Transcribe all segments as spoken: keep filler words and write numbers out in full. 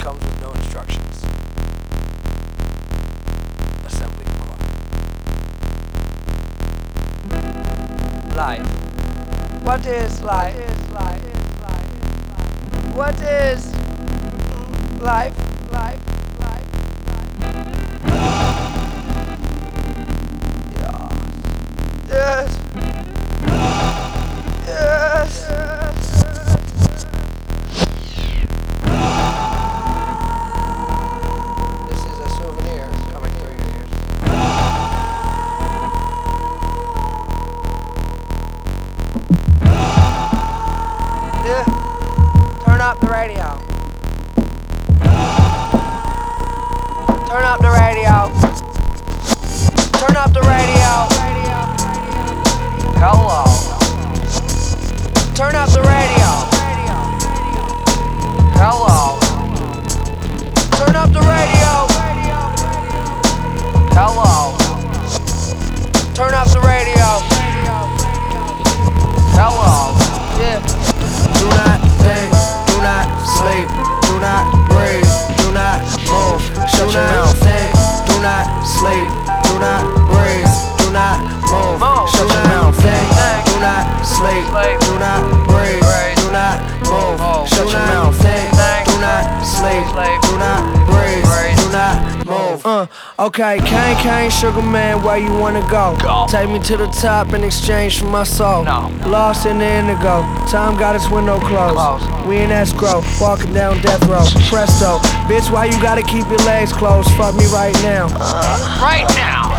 comes with no instructions. Assembly required. Life. What is life? What is life? Life? Life? Yes. Yes. Yes. This is a souvenir coming through your ears. Yeah. Turn up the radio. Turn up the radio. Turn up the radio. Hello. Turn up the radio. Hello. Turn up the radio. Hello. Turn up the radio. Hello. Yeah. Do not think, do not sleep, do not breathe, do not move. Shut your mouth. Think, do not sleep, do not breathe, do not move. Shut your mouth. Think, do not sleep, do not breathe, do not move. Shut your mouth. Think, do not sleep, do not breathe, do not move. Uh, okay, Kane, Kane, Sugar Man, where you wanna go? Go. Take me to the top in exchange for my soul. No. Lost in the indigo, time got its window closed. Close. We in escrow, walking down death row. Presto, bitch, why you gotta keep your legs closed? Fuck me right now. Uh, right now.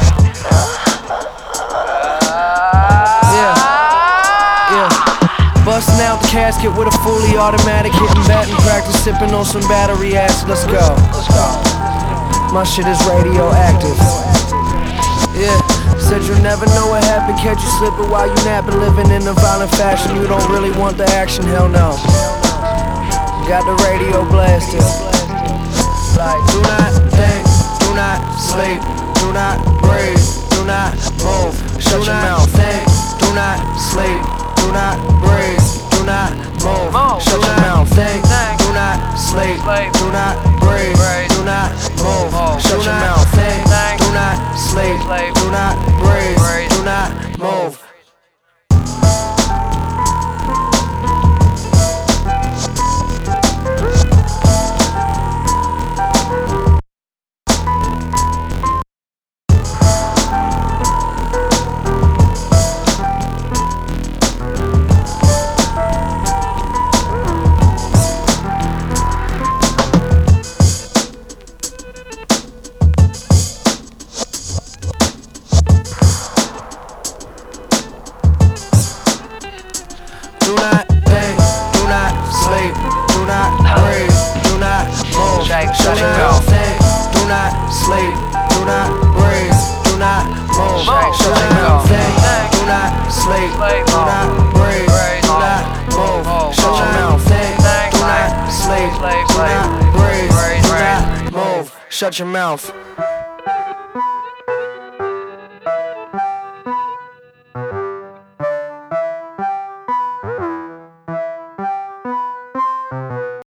Yeah, yeah. Busting out the casket with a fully automatic, hitting batting practice, sipping on some battery acid. Let's go. Let's go. My shit is radioactive. Yeah, said you never know what happened. Catch you slipping while you napping, living in a violent fashion. You don't really want the action, hell no. Got the radio blasted. Like, do not think, do not sleep, do not breathe, do not move. Shut your mouth. Think, do not sleep, do not breathe, do not move. Shut your mouth. Think, do not sleep, do not breathe, do not move. Shut your mouth. Think, do not sleep, do not breathe, do not move. Do not think, do not sleep, do not breathe, do not move. Shut your mouth. Think, do not sleep, do not breathe, do not move. Shut your mouth. Think, do not sleep, do not breathe, do not move. Shut your mouth. Think, do not sleep, do not breathe, do not move. Shut your mouth.